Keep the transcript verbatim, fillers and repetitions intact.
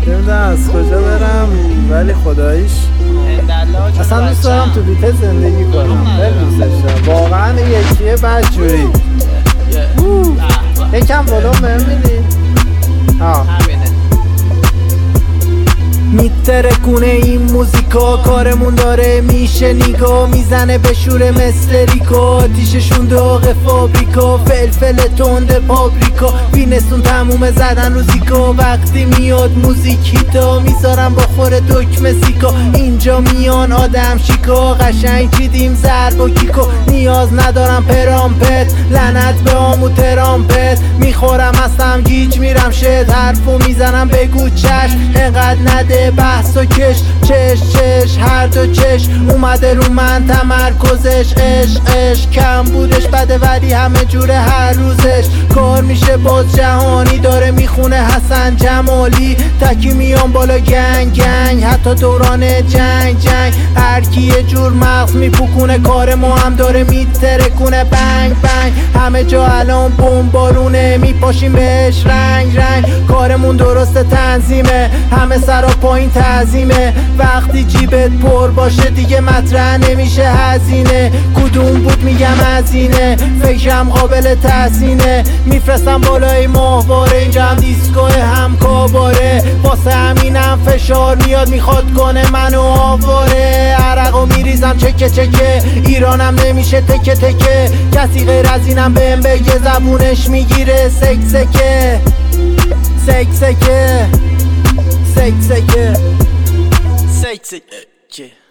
نمیدونم از کجا برم ولی خداییش اصلا دوست دارم تو بیته زندگی کنم. خیلی دوستش دارم واقعا. یکیه بدجوری یکم ولوم بهم میدی؟ ها میترکونه این موزیکا، کارمون داره میشه نیگا، میزنه به شوره مثل ریکا، آتیششون داغ فابریکا، فلفل تند پاپریکا، بینستون تموم زدن روزیکا، وقتی میاد موزیکیتا میذارم با خور دکمه سیکا، اینجا میان آدم شیکا، قشنگ چیدیم ضرب و کیکا، نیاز ندارم پرامپت، لعنت به آمو ترامپت، میخورم هستم گیج میرم شد، حرفو میزنم بگو چشم، انقدر نده بحث و کش، چش چش هر دو چش، اومده رو من تمرکزش، عشق عشق کم بودش بده ولی همه جوره هر روزش، کار میشه باز جهانی داره میخونه حسن جمالی، تکی میام بالا گنگ گنگ، حتی دوران جنگ جنگ، هر کی یه جور مغز میپوکونه، کار ما هم داره میترکونه، بنگ بنگ همه جا الان بمبارونه، میپاشیم بهش رنگ رنگ، کارمون درست تنظیمه، همه سرا پایین تعظیمه، وقتی جیبت پر باشه دیگه مطرح نمیشه هزینه، کدوم بود میگم هزینه، فکرم قابل تحسینه، میفرستم بالای ماهواره، اینجا هم دیسکوه هم کاباره، واسه همینم فشار میاد میخواد کنه منو آواره، عرقو میریزم چکه چکه، ایرانم نمیشه تکه تکه، کسی غیر از اینم بهم بگه زبونش میگیره سک سکه سک سکه سک سکه سک سکه